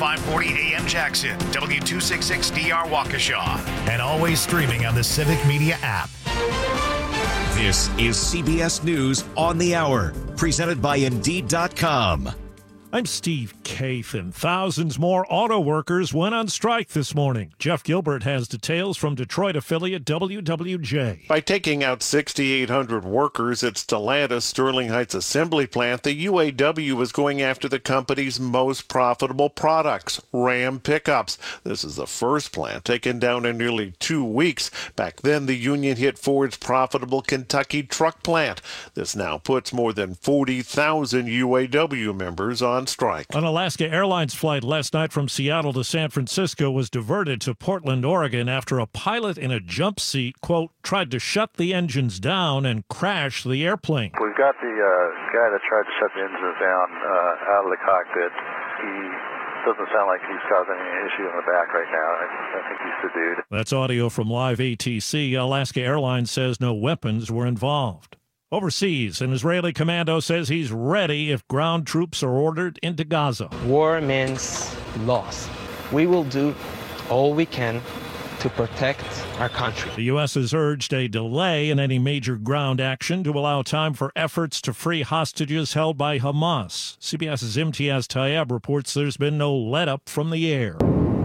540 AM Jackson, W266DR Waukesha, and always streaming on the Civic Media app. This is CBS News on the Hour, presented by Indeed.com. I'm Steve Kathan. Thousands more auto workers went on strike this morning. Jeff Gilbert has details from Detroit affiliate WWJ. By taking out 6,800 workers at Stellantis Sterling Heights Assembly Plant, the UAW is going after the company's most profitable products, Ram pickups. This is the first plant taken down in nearly 2 weeks. Back then, the union hit Ford's profitable Kentucky truck plant. This now puts more than 40,000 UAW members on strike. An Alaska Airlines flight last night from Seattle to San Francisco was diverted to Portland, Oregon after a pilot in a jump seat, quote, tried to shut the engines down and crash the airplane. We've got the guy that tried to shut the engines down out of the cockpit. He doesn't sound like he's causing any issue in the back right now. I think he's subdued. That's audio from Live ATC. Alaska Airlines says no weapons were involved. Overseas, an Israeli commando says he's ready if ground troops are ordered into Gaza. War means loss. We will do all we can to protect our country. The U.S. has urged a delay in any major ground action to allow time for efforts to free hostages held by Hamas. CBS's Imtiaz Tayeb reports there's been no let-up from the air.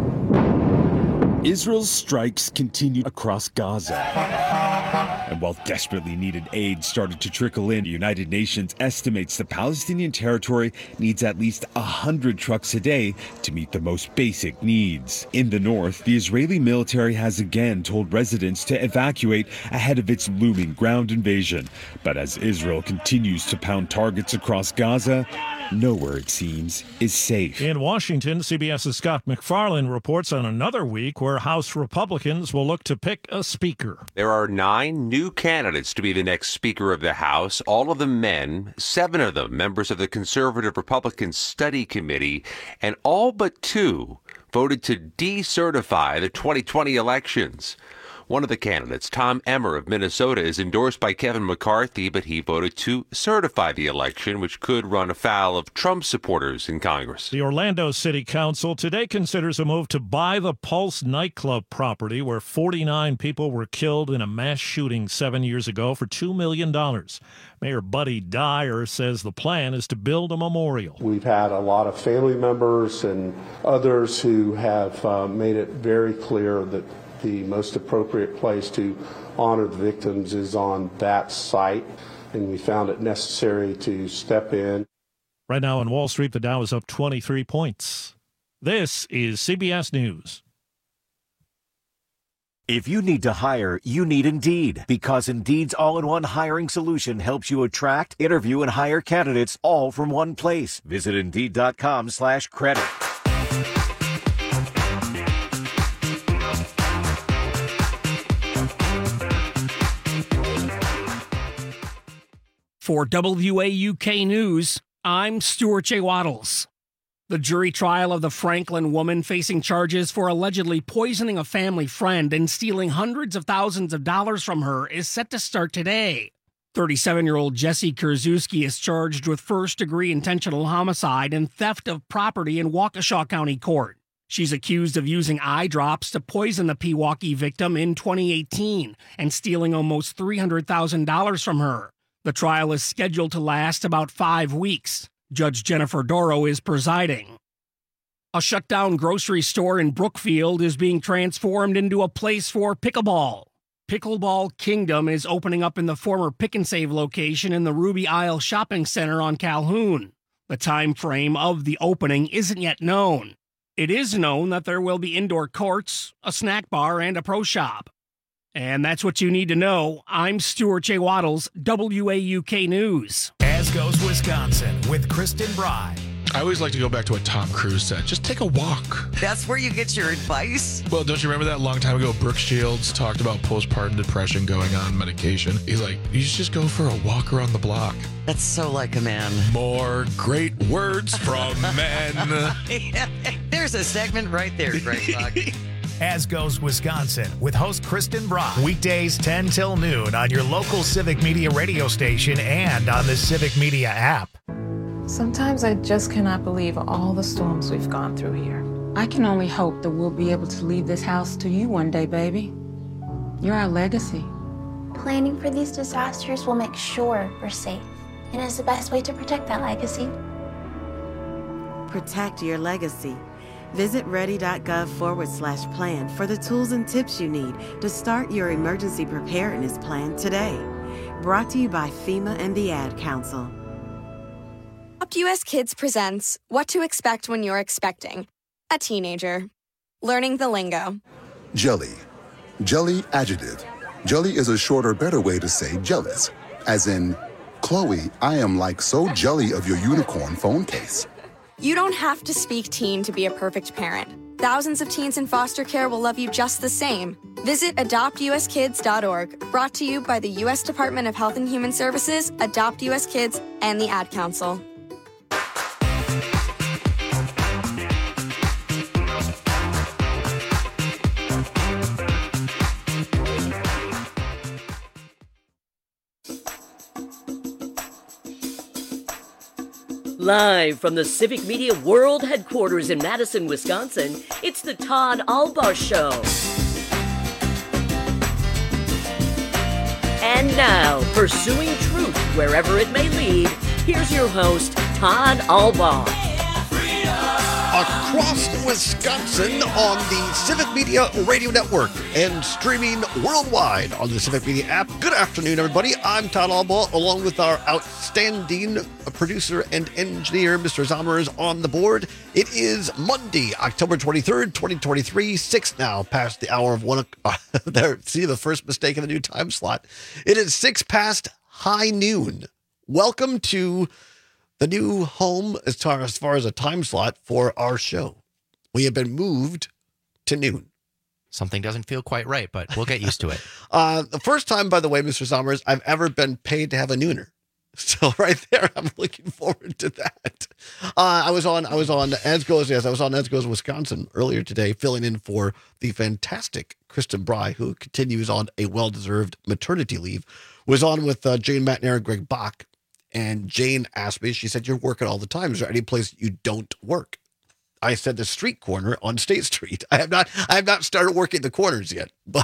Israel's strikes continue across Gaza. And while desperately needed aid started to trickle in, the United Nations estimates the Palestinian territory needs at least 100 trucks a day to meet the most basic needs. In the north, the Israeli military has again told residents to evacuate ahead of its looming ground invasion. But as Israel continues to pound targets across Gaza, nowhere, it seems, is safe. In Washington, CBS's Scott McFarlane reports on another week where House Republicans will look to pick a speaker. There are 9 new candidates to be the next Speaker of the House, all of them men, 7 of them members of the Conservative Republican Study Committee, and all but 2 voted to decertify the 2020 elections. One of the candidates, Tom Emmer of Minnesota, is endorsed by Kevin McCarthy, but he voted to certify the election, which could run afoul of Trump supporters in Congress. The Orlando City Council today considers a move to buy the Pulse nightclub property where 49 people were killed in a mass shooting 7 years ago for $2 million. Mayor Buddy Dyer says the plan is to build a memorial. We've had a lot of family members and others who have made it very clear that the most appropriate place to honor the victims is on that site, and we found it necessary to step in. Right now on Wall Street, the Dow is up 23 points. This is CBS News. If you need to hire, you need Indeed, because Indeed's all-in-one hiring solution helps you attract, interview, and hire candidates all from one place. Visit Indeed.com/credit. For WAUK News, I'm Stuart J. Waddles. The jury trial of the Franklin woman facing charges for allegedly poisoning a family friend and stealing hundreds of thousands of dollars from her is set to start today. 37-year-old Jessie Kurzewski is charged with first-degree intentional homicide and theft of property in Waukesha County Court. She's accused of using eye drops to poison the Pewaukee victim in 2018 and stealing almost $300,000 from her. The trial is scheduled to last about 5 weeks. Judge Jennifer Doro is presiding. A shutdown grocery store in Brookfield is being transformed into a place for pickleball. Pickleball Kingdom is opening up in the former Pick and Save location in the Ruby Isle Shopping Center on Calhoun. The time frame of the opening isn't yet known. It is known that there will be indoor courts, a snack bar, and a pro shop. And that's what you need to know. I'm Stuart J. Waddles, WAUK News. As goes Wisconsin with Kristen Bry. I always like to go back to what Tom Cruise said. Just take a walk. That's where you get your advice? Well, don't you remember that long time ago, Brooke Shields talked about postpartum depression going on medication? He's like, you should just go for a walk around the block. That's so like a man. More great words from men. There's a segment right there, Greg Buck. As goes Wisconsin with host Kristen Bry. Weekdays 10 till noon on your local Civic Media radio station and on the Civic Media app. Sometimes I just cannot believe all the storms we've gone through here. I can only hope that we'll be able to leave this house to you one day, baby. You're our legacy. Planning for these disasters will make sure we're safe, and is the best way to protect that legacy. Protect your legacy. Visit ready.gov/plan for the tools and tips you need to start your emergency preparedness plan today. Brought to you by FEMA and the Ad Council. Adopt US Kids presents What to Expect When You're Expecting a Teenager. Learning the lingo. Jelly. Jelly adjective. Jelly is a shorter, better way to say jealous. As in, Chloe, I am like so jelly of your unicorn phone case. You don't have to speak teen to be a perfect parent. Thousands of teens in foster care will love you just the same. Visit adoptuskids.org. Brought to you by the U.S. Department of Health and Human Services, Adopt US Kids, and the Ad Council. Live from the Civic Media World Headquarters in Madison, Wisconsin, it's the Todd Albaugh Show. And now, pursuing truth wherever it may lead, here's your host, Todd Albaugh. Across Wisconsin on the Civic Media Radio Network and streaming worldwide on the Civic Media app. Good afternoon, everybody. I'm Todd Albaugh, along with our outstanding producer and engineer, Mr. Zomer, is on the board. It is Monday, October 23rd, 2023, 6 now past the hour of 1 o'clock. There, see the first mistake in the new time slot. It is 6 past high noon. Welcome to the new home as far as a time slot for our show. We have been moved to noon. Something doesn't feel quite right, but we'll get used to it. The first time, by the way, Mr. Summers, I've ever been paid to have a nooner. So right there, I'm looking forward to that. I was on ESGO's Wisconsin earlier today, filling in for the fantastic Kristen Bry, who continues on a well-deserved maternity leave. Was on with Jane McNair and Greg Bach. And Jane asked me, she said, "You're working all the time. Is there any place you don't work?" I said, "The street corner on State Street." I have not started working the corners yet, but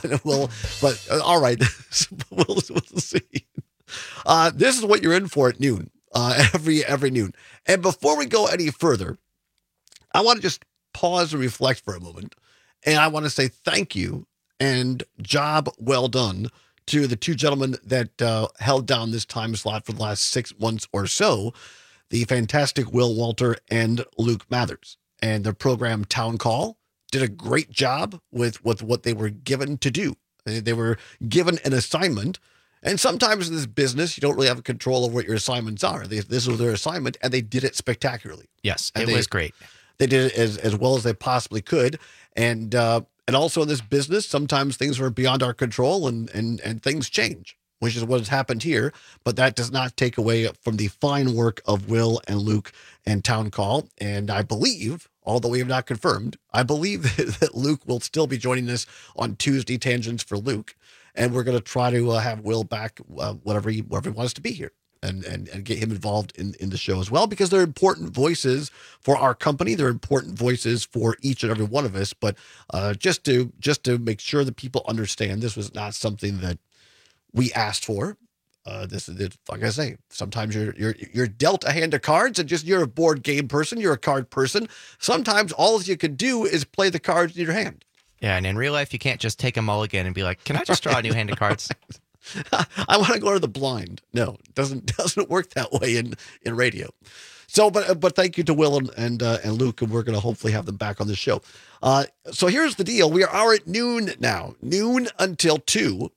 all right. we'll see. This is what you're in for at noon, every noon. And before we go any further, I want to just pause and reflect for a moment. And I want to say thank you and job well done to the two gentlemen that held down this time slot for the last 6 months or so, the fantastic Will Walter and Luke Mathers. And their program, Town Call, did a great job with what they were given to do. They were given an assignment. And sometimes in this business, you don't really have control over what your assignments are. This was their assignment, and they did it spectacularly. Yes, it was great. They did it as well as they possibly could. And also in this business, sometimes things are beyond our control and things change, which is what has happened here. But that does not take away from the fine work of Will and Luke and Town Call. And I believe, although we have not confirmed, I believe that Luke will still be joining us on Tuesday Tangents for Luke. And we're going to try to have Will back whenever he wants to be here. And get him involved in the show as well, because they're important voices for our company. They're important voices for each and every one of us. But just to make sure that people understand, this was not something that we asked for. This is, like I say, sometimes you're dealt a hand of cards and you're a board game person. You're a card person. Sometimes all you can do is play the cards in your hand. Yeah, and in real life, you can't just take a mulligan and be like, "Can I just draw a new hand of cards?" I want to go to the blind. No, it doesn't work that way in radio. So, but thank you to Will and Luke, and we're going to hopefully have them back on the show. So here's the deal: we are at noon now, noon until 2,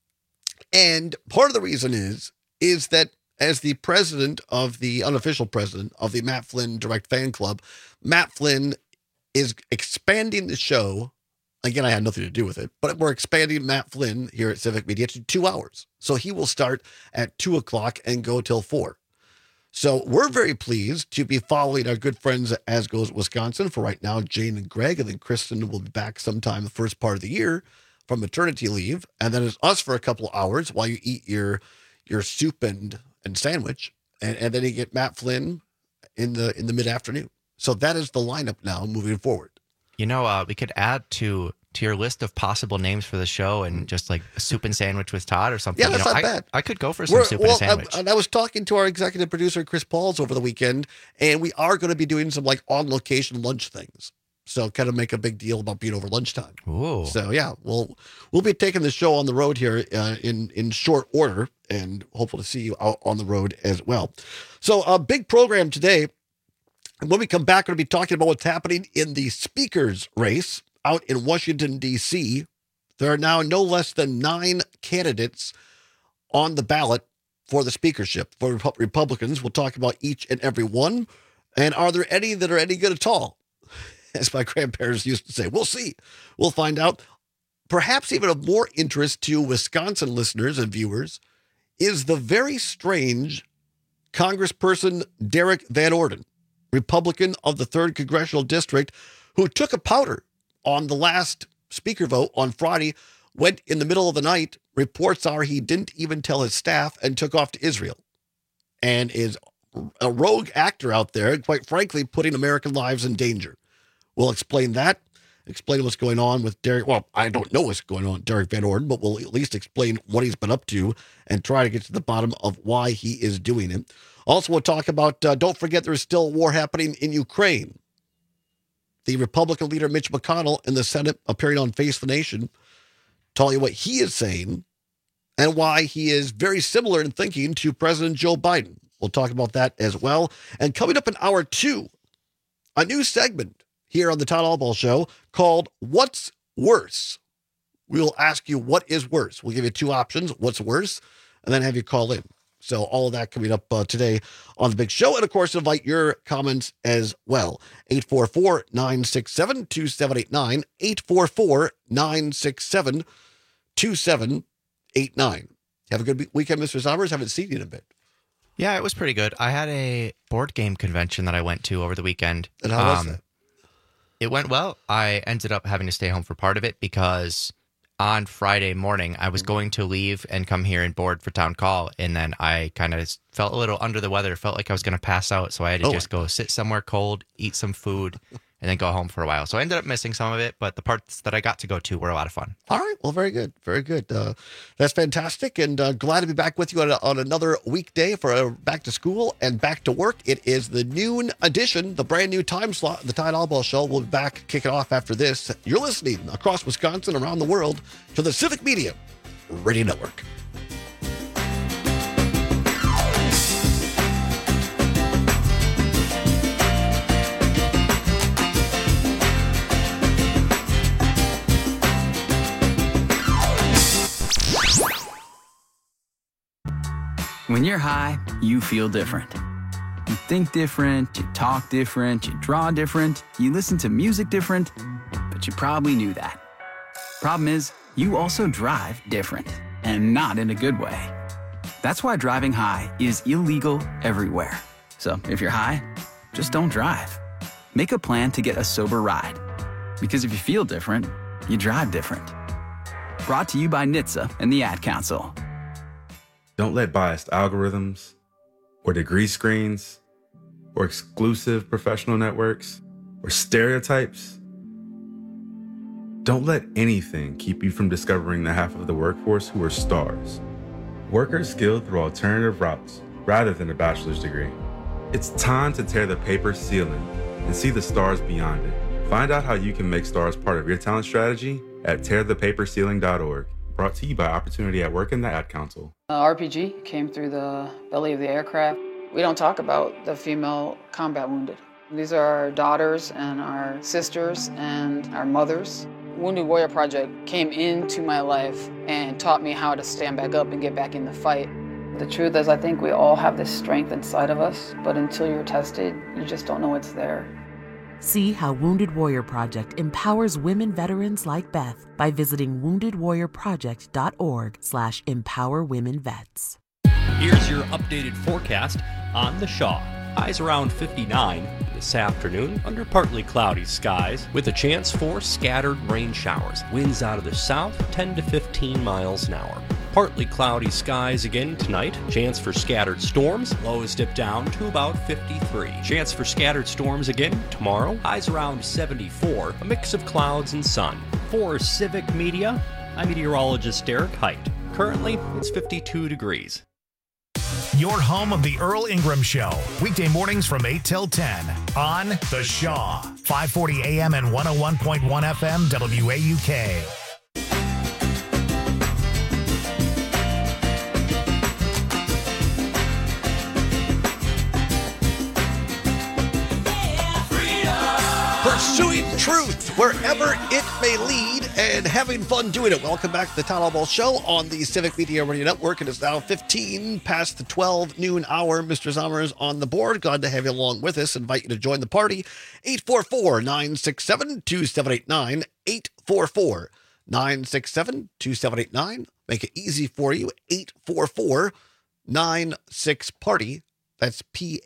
and part of the reason is that as the unofficial president of the Matt Flynn Direct Fan Club, Matt Flynn is expanding the show. Again, I had nothing to do with it, but we're expanding Matt Flynn here at Civic Media to 2 hours. So he will start at 2 o'clock and go till 4. So we're very pleased to be following our good friends at As Goes Wisconsin for right now, Jane and Greg, and then Kristen will be back sometime the first part of the year from maternity leave. And then it's us for a couple of hours while you eat your soup and sandwich. And then you get Matt Flynn in the mid-afternoon. So that is the lineup now moving forward. You know, we could add to your list of possible names for the show and just like a soup and sandwich with Todd or something. Yeah, that's not bad. I could go for some soup and a sandwich. I was talking to our executive producer, Chris Pauls, over the weekend, and we are going to be doing some like on-location lunch things. So kind of make a big deal about being over lunchtime. Ooh. So yeah, we'll be taking the show on the road here in short order, and hopeful to see you out on the road as well. So a big program today. And when we come back, we're going to be talking about what's happening in the speaker's race out in Washington, D.C. There are now no less than 9 candidates on the ballot for the speakership for Republicans. We'll talk about each and every one. And are there any that are any good at all? As my grandparents used to say, we'll see. We'll find out. Perhaps even of more interest to Wisconsin listeners and viewers is the very strange Congressperson Derek Van Orden, Republican of the 3rd Congressional District, who took a powder on the last speaker vote on Friday, went in the middle of the night. Reports are he didn't even tell his staff and took off to Israel, and is a rogue actor out there, quite frankly, putting American lives in danger. We'll explain that, explain what's going on with Derek. Well, I don't know what's going on with Derek Van Orden, but we'll at least explain what he's been up to and try to get to the bottom of why he is doing it. Also, we'll talk about, don't forget there's still a war happening in Ukraine. The Republican leader, Mitch McConnell, in the Senate, appearing on Face the Nation, telling you what he is saying and why he is very similar in thinking to President Joe Biden. We'll talk about that as well. And coming up in hour 2, a new segment here on the Todd Albaugh Show called What's Worse? We'll ask you what is worse. We'll give you 2 options, what's worse, and then have you call in. So all of that coming up today on the big show. And, of course, invite your comments as well. 844-967-2789. 844-967-2789. Have a good weekend, Mr. Sommers. Haven't seen you in a bit. Yeah, it was pretty good. I had a board game convention that I went to over the weekend. And how was that? It went well. I ended up having to stay home for part of it because on Friday morning, I was going to leave and come here and board for town call, and then I kind of felt a little under the weather, felt like I was going to pass out, so I had to just go sit somewhere cold, eat some food, and then go home for a while. So I ended up missing some of it, but the parts that I got to go to were a lot of fun. All right. Well, very good. Very good. That's fantastic, and glad to be back with you on another weekday for back to school and back to work. It is the noon edition, the brand new time slot. The Todd Albaugh Show will be back, kicking off after this. You're listening across Wisconsin, around the world, to the Civic Media Radio Network. When you're high, you feel different. You think different, you talk different, you draw different, you listen to music different, but you probably knew that. Problem is, you also drive different, and not in a good way. That's why driving high is illegal everywhere. So if you're high, just don't drive. Make a plan to get a sober ride. Because if you feel different, you drive different. Brought to you by NHTSA and the Ad Council. Don't let biased algorithms or degree screens or exclusive professional networks or stereotypes. Don't let anything keep you from discovering the half of the workforce who are stars. Workers skilled through alternative routes rather than a bachelor's degree. It's time to tear the paper ceiling and see the stars beyond it. Find out how you can make stars part of your talent strategy at tearthepaperceiling.org. Brought to you by Opportunity at Work and the Ad Council. RPG came through the belly of the aircraft. We don't talk about the female combat wounded. These are our daughters and our sisters and our mothers. Wounded Warrior Project came into my life and taught me how to stand back up and get back in the fight. The truth is, I think we all have this strength inside of us, but until you're tested, you just don't know it's there. See how Wounded Warrior Project empowers women veterans like Beth by visiting woundedwarriorproject.org/empowerwomenvets. Here's your updated forecast on the Shaw. Highs around 59 this afternoon under partly cloudy skies with a chance for scattered rain showers. Winds out of the south 10 to 15 miles an hour. Partly cloudy skies again tonight. Chance for scattered storms. Lows dip down to about 53. Chance for scattered storms again tomorrow. Highs around 74. A mix of clouds and sun. For Civic Media, I'm meteorologist Derek Height. Currently, it's 52 degrees. Your home of The Earl Ingram Show. Weekday mornings from 8 till 10 on The Shaw. 540 AM and 101.1 FM WAUK. Pursuing truth wherever it may lead and having fun doing it. Welcome back to the Town Hall Ball Show on the Civic Media Radio Network. It is now 15 past the 12 noon hour. Mr. Sommer is on the board. Glad to have you along with us. Invite you to join the party. 844-967-2789. 844-967-2789. Make it easy for you. 844-96-PARTY. That's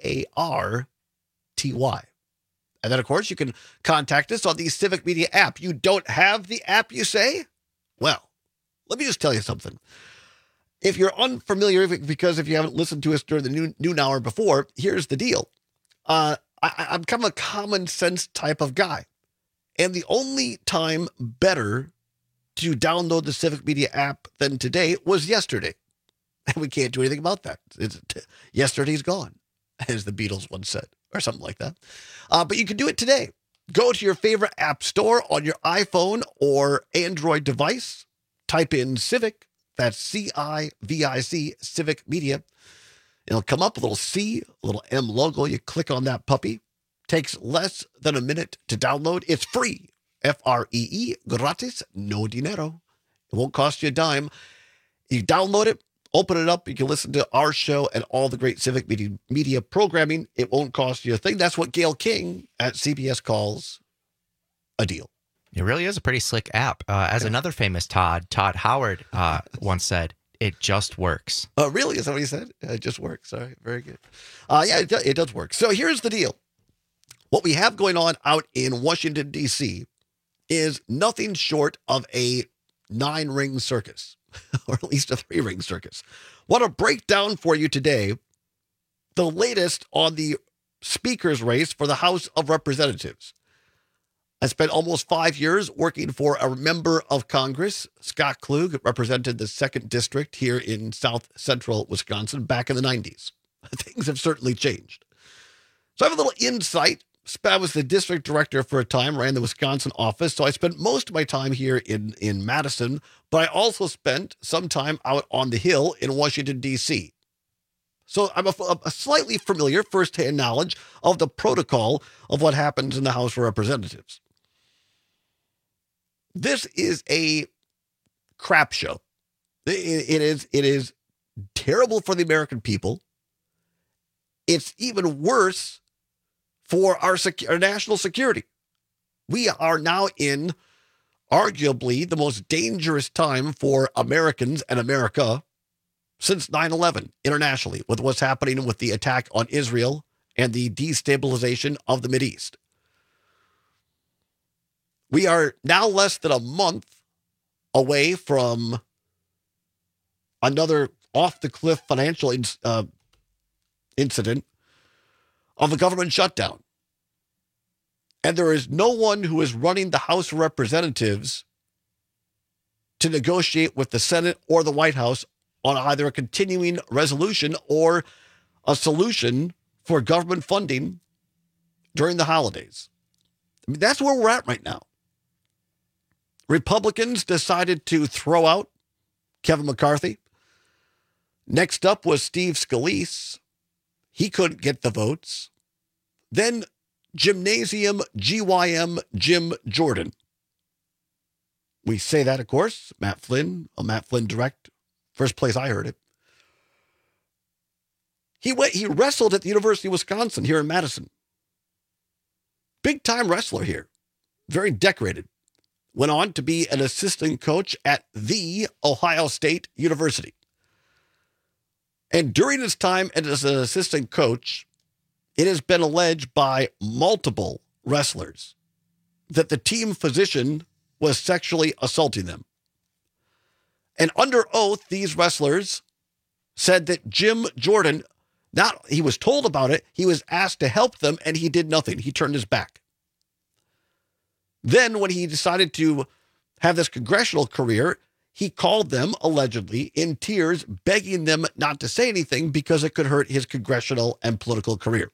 PARTY. And then, of course, you can contact us on the Civic Media app. You don't have the app, you say? Well, let me just tell you something. If you're unfamiliar, because if you haven't listened to us during the noon hour before, here's the deal. I'm kind of a common sense type of guy. And the only time better to download the Civic Media app than today was yesterday. And we can't do anything about that. Yesterday's gone, as the Beatles once said. Or something like that. But you can do it today. Go to your favorite app store on your iPhone or Android device. Type in Civic. That's C-I-V-I-C, Civic Media. It'll come up, a little C, a little M logo. You click on that puppy. Takes less than a minute to download. It's free. F-R-E-E, gratis, no dinero. It won't cost you a dime. You download it. Open it up. You can listen to our show and all the great Civic media programming. It won't cost you a thing. That's what Gail King at CBS calls a deal. It really is a pretty slick app. As another famous Todd Howard once said, it just works. Oh, really? Is that what he said? It just works. All right. Very good. Yeah, it does work. So here's the deal. What we have going on out in Washington, D.C. is nothing short of a 9-ring circus. Or at least a 3-ring circus. Want to break down for you today the latest on the speaker's race for the House of Representatives. I spent almost 5 years working for a member of Congress. Scott Klug represented the 2nd District here in South Central Wisconsin back in the 90s. Things have certainly changed. So I have a little insight. I was the district director for a time, ran the Wisconsin office, so I spent most of my time here in Madison, but I also spent some time out on the Hill in Washington, D.C. So I'm a slightly familiar firsthand knowledge of the protocol of what happens in the House of Representatives. This is a crap show. It is terrible for the American people. It's even worse for our national security. We are now in arguably the most dangerous time for Americans and America since 9/11 internationally, with what's happening with the attack on Israel and the destabilization of the Mideast. We are now less than a month away from another off-the-cliff financial incident of a government shutdown. And there is no one who is running the House of Representatives to negotiate with the Senate or the White House on either a continuing resolution or a solution for government funding during the holidays. I mean, that's where we're at right now. Republicans decided to throw out Kevin McCarthy. Next up was Steve Scalise. He couldn't get the votes. Then Gymnasium GYM Jim Jordan. We say that, of course. Matt Flynn direct. First place I heard it. He wrestled at the University of Wisconsin here in Madison. Big time wrestler here. Very decorated. Went on to be an assistant coach at The Ohio State University. And during his time as an assistant coach, it has been alleged by multiple wrestlers that the team physician was sexually assaulting them. And under oath, these wrestlers said that Jim Jordan, he was told about it, he was asked to help them, and he did nothing. He turned his back. Then when he decided to have this congressional career, he called them, allegedly, in tears, begging them not to say anything because it could hurt his congressional and political career.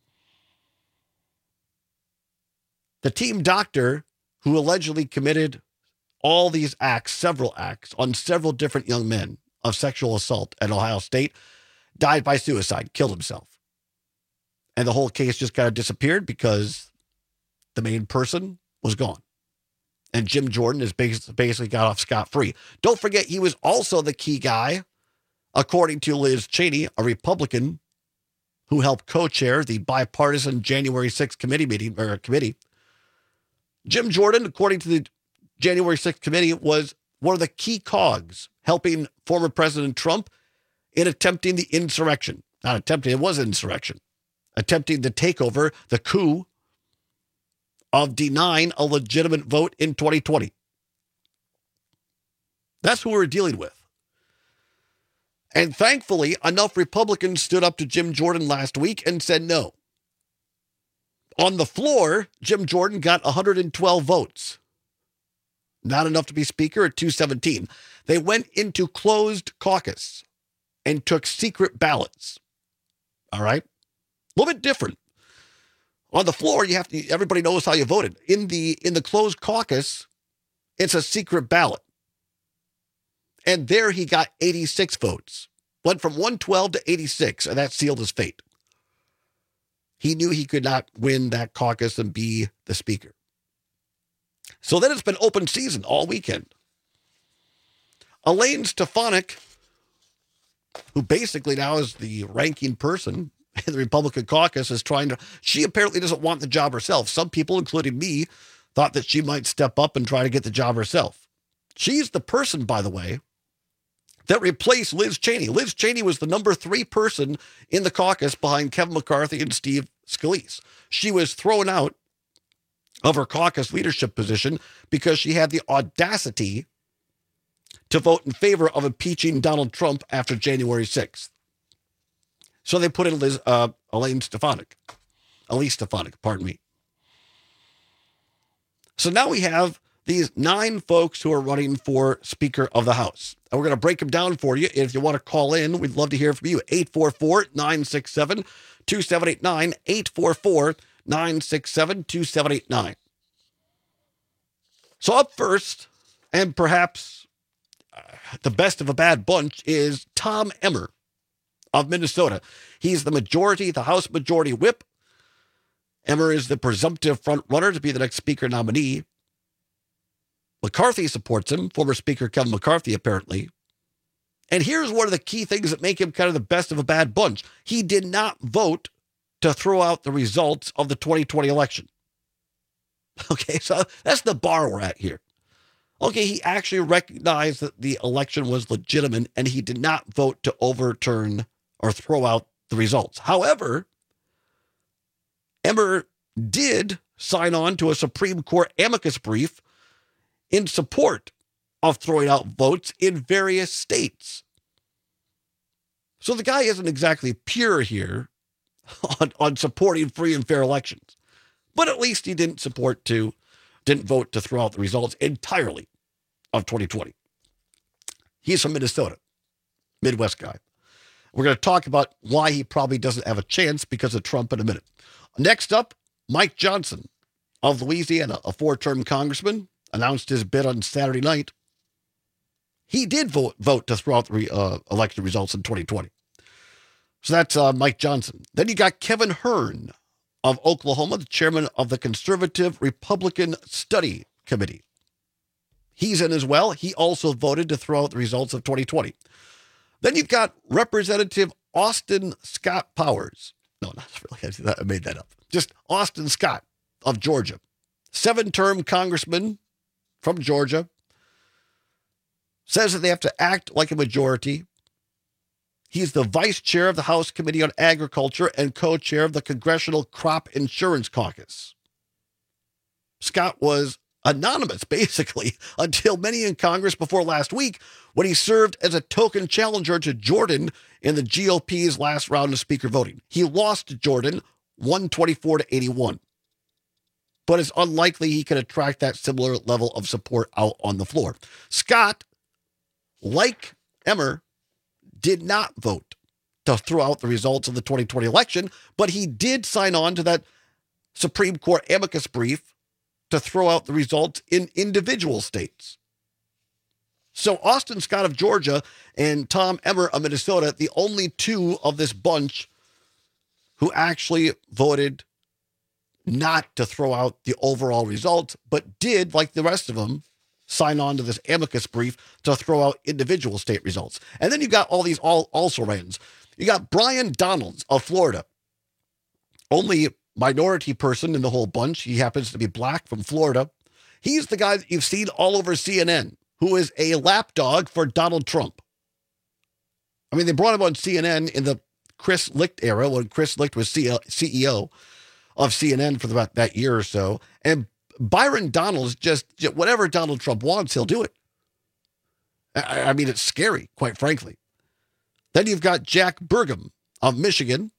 The team doctor who allegedly committed all these acts, several acts, on several different young men of sexual assault at Ohio State, died by suicide, killed himself. And the whole case just kind of disappeared because the main person was gone. And Jim Jordan is basically got off scot-free. Don't forget, he was also the key guy, according to Liz Cheney, a Republican who helped co-chair the bipartisan January 6th committee. Jim Jordan, according to the January 6th committee, was one of the key cogs helping former President Trump in attempting the insurrection. Not attempting, it was an insurrection. Attempting the takeover, the coup of denying a legitimate vote in 2020. That's who we're dealing with. And thankfully, enough Republicans stood up to Jim Jordan last week and said no. On the floor, Jim Jordan got 112 votes. Not enough to be speaker at 217. They went into closed caucus and took secret ballots. All right? A little bit different. On the floor, everybody knows how you voted. In the closed caucus, it's a secret ballot. And there he got 86 votes. Went from 112 to 86, and that sealed his fate. He knew he could not win that caucus and be the speaker. So then it's been open season all weekend. Elaine Stefanik, who basically now is the ranking person in the Republican caucus, she apparently doesn't want the job herself. Some people, including me, thought that she might step up and try to get the job herself. She's the person, by the way, that replaced Liz Cheney. Liz Cheney was the number 3 person in the caucus behind Kevin McCarthy and Steve Scalise. She was thrown out of her caucus leadership position because she had the audacity to vote in favor of impeaching Donald Trump after January 6th. So they put in Elaine Stefanik. Elise Stefanik, pardon me. So now we have these 9 folks who are running for Speaker of the House. And we're going to break them down for you. If you want to call in, we'd love to hear from you. 844-967-2789. 844-967-2789. So up first, and perhaps the best of a bad bunch, is Tom Emmer of Minnesota. He's the House Majority Whip. Emmer is the presumptive front runner to be the next Speaker nominee. McCarthy supports him, former Speaker Kevin McCarthy, apparently. And here's one of the key things that make him kind of the best of a bad bunch. He did not vote to throw out the results of the 2020 election. Okay, so that's the bar we're at here. Okay, he actually recognized that the election was legitimate, and he did not vote to overturn or throw out the results. However, Emmer did sign on to a Supreme Court amicus brief in support of throwing out votes in various states. So the guy isn't exactly pure here on supporting free and fair elections. But at least he didn't vote to throw out the results entirely of 2020. He's from Minnesota, Midwest guy. We're going to talk about why he probably doesn't have a chance because of Trump in a minute. Next up, Mike Johnson of Louisiana, a 4-term congressman, announced his bid on Saturday night. He did vote to throw out the election results in 2020. So that's Mike Johnson. Then you got Kevin Hern of Oklahoma, the chairman of the Conservative Republican Study Committee. He's in as well. He also voted to throw out the results of 2020. Then you've got Representative Austin Scott Powers. No, not really. I made that up. Just Austin Scott of Georgia. 7-term congressman from Georgia. Says that they have to act like a majority. He's the vice chair of the House Committee on Agriculture and co-chair of the Congressional Crop Insurance Caucus. Scott was anonymous, basically, until many in Congress before last week when he served as a token challenger to Jordan in the GOP's last round of speaker voting. He lost to Jordan 124-81. But it's unlikely he can attract that similar level of support out on the floor. Scott, like Emmer, did not vote to throw out the results of the 2020 election, but he did sign on to that Supreme Court amicus brief to throw out the results in individual states. So Austin Scott of Georgia and Tom Emmer of Minnesota, the only two of this bunch who actually voted not to throw out the overall result, but did, like the rest of them, sign on to this amicus brief to throw out individual state results. And then you got all these also-rans. You got Brian Donalds of Florida, only minority person in the whole bunch. He happens to be black from Florida. He's the guy that you've seen all over CNN, who is a lapdog for Donald Trump. I mean, they brought him on CNN in the Chris Licht era when Chris Licht was CEO of CNN for about that year or so. And Byron Donalds just whatever Donald Trump wants, he'll do it. I mean, it's scary, quite frankly. Then you've got Jack Burgum of Michigan.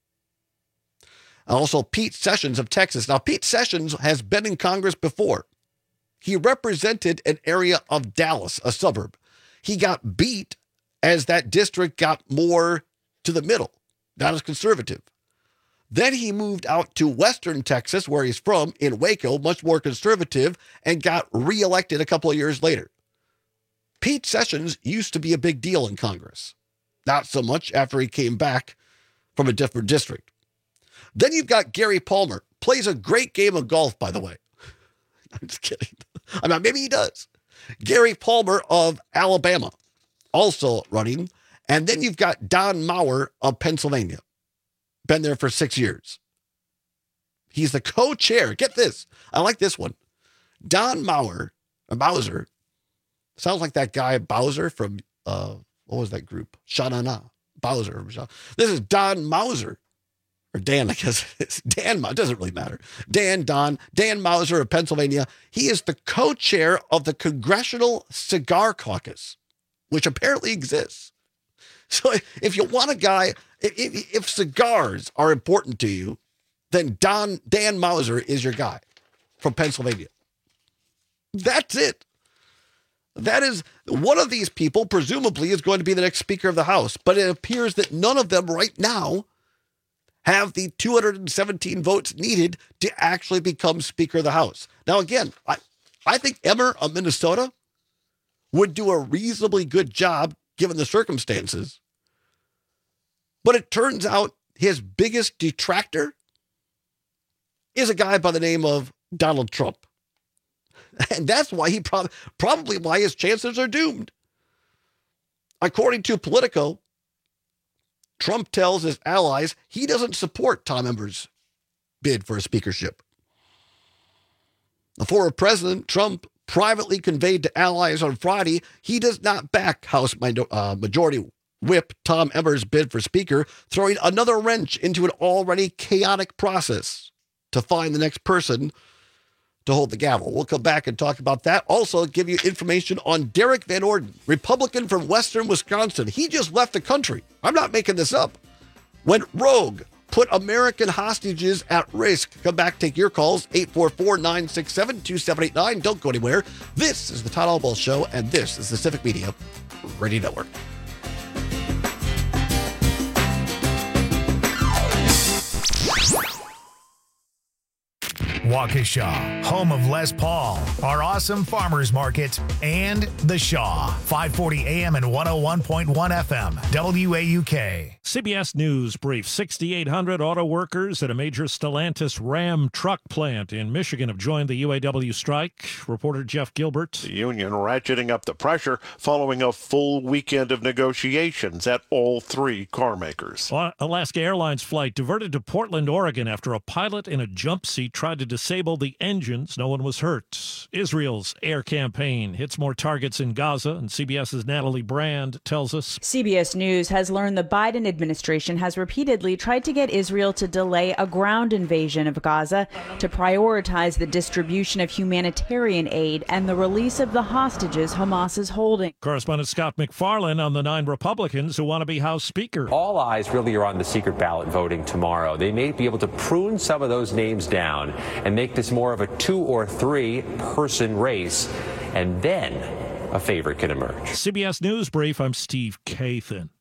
Also, Pete Sessions of Texas. Now, Pete Sessions has been in Congress before. He represented an area of Dallas, a suburb. He got beat as that district got more to the middle, not as conservative. Then he moved out to Western Texas, where he's from, in Waco, much more conservative, and got reelected a couple of years later. Pete Sessions used to be a big deal in Congress. Not so much after he came back from a different district. Then you've got Gary Palmer. Plays a great game of golf, by the way. I'm just kidding. I mean, maybe he does. Gary Palmer of Alabama, also running. And then you've got Don Mauer of Pennsylvania. Been there for 6 years. He's the co-chair. Get this. I like this one. Don Mauer, or Bowser. Sounds like that guy Bowser from, what was that group? Sha-na-na. Bowser. This is Don Mauser. Or Dan, I guess it's Dan. It doesn't really matter. Dan Mauser of Pennsylvania. He is the co-chair of the Congressional Cigar Caucus, which apparently exists. So if you want a guy, if cigars are important to you, then Dan Mauser is your guy from Pennsylvania. That's it. That is one of these people, presumably, is going to be the next Speaker of the House. But it appears that none of them right now have the 217 votes needed to actually become Speaker of the House. Now, again, I think Emmer of Minnesota would do a reasonably good job given the circumstances. But it turns out his biggest detractor is a guy by the name of Donald Trump. And that's why he probably why his chances are doomed. According to Politico, Trump tells his allies he doesn't support Tom Emmer's bid for a speakership. The former president, Trump, privately conveyed to allies on Friday he does not back House Majority Whip Tom Emmer's bid for speaker, throwing another wrench into an already chaotic process to find the next person to hold the gavel. We'll come back and talk about that. Also, give you information on Derek Van Orden, Republican from Western Wisconsin. He just left the country. I'm not making this up. Went rogue, put American hostages at risk. Come back, take your calls, 844-967-2789. Don't go anywhere. This is the Todd Albaugh Show, and this is the Civic Media Radio Network. Waukesha, home of Les Paul, our awesome farmers market, and The Shaw, 540 AM and 101.1 FM, WAUK. CBS News brief. 6,800 auto workers at a major Stellantis Ram truck plant in Michigan have joined the UAW strike. Reporter Jeff Gilbert. The union ratcheting up the pressure following a full weekend of negotiations at all three car makers. Alaska Airlines flight diverted to Portland, Oregon after a pilot in a jump seat tried to disabled the engines. No one was hurt. Israel's air campaign hits more targets in Gaza, and CBS's Natalie Brand tells us. CBS News has learned the Biden administration has repeatedly tried to get Israel to delay a ground invasion of Gaza to prioritize the distribution of humanitarian aid and the release of the hostages Hamas is holding. Correspondent Scott McFarlane on the 9 Republicans who want to be House Speaker. All eyes really are on the secret ballot voting tomorrow. They may be able to prune some of those names down and make this more of a 2 or 3 person race, and then a favorite can emerge. CBS News Brief, I'm Steve Kathan.